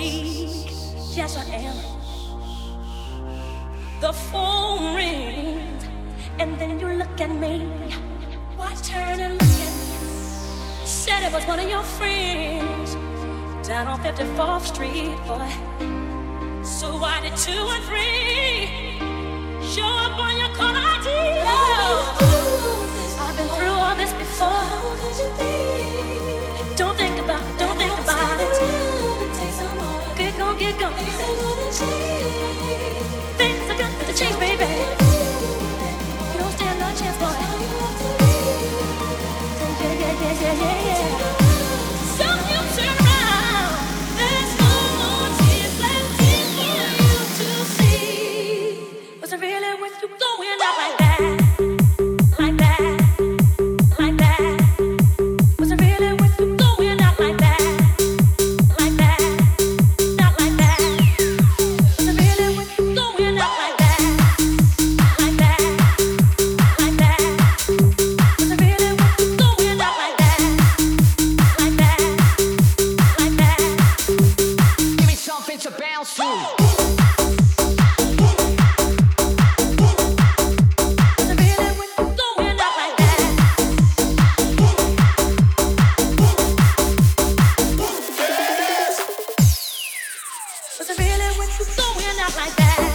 weak. Yes, I am. The phone rings, and then you look at me. Why turn and look at me? Said it was one of your friends down on 54th Street, boy. So why did 2 and 3 show up on your call ID? Oh, I've been through all this before. Don't think about it, don't think about it. Get gone, get gone. Things are got to change, baby. You don't stand no chance, boy. Yeah. So you turn around. There's no more tears left in for you to see. Was it really worth you going out like that? Like that? Like that? Was it really worth you going out like that? Like that? Not like that? Was it really worth you going out like that? Like that? Like that? Was it really worth you going out like that? Like that? Like that? Give me something to bounce to. Was it really worth you going out like that? Was it really worth you going out like that?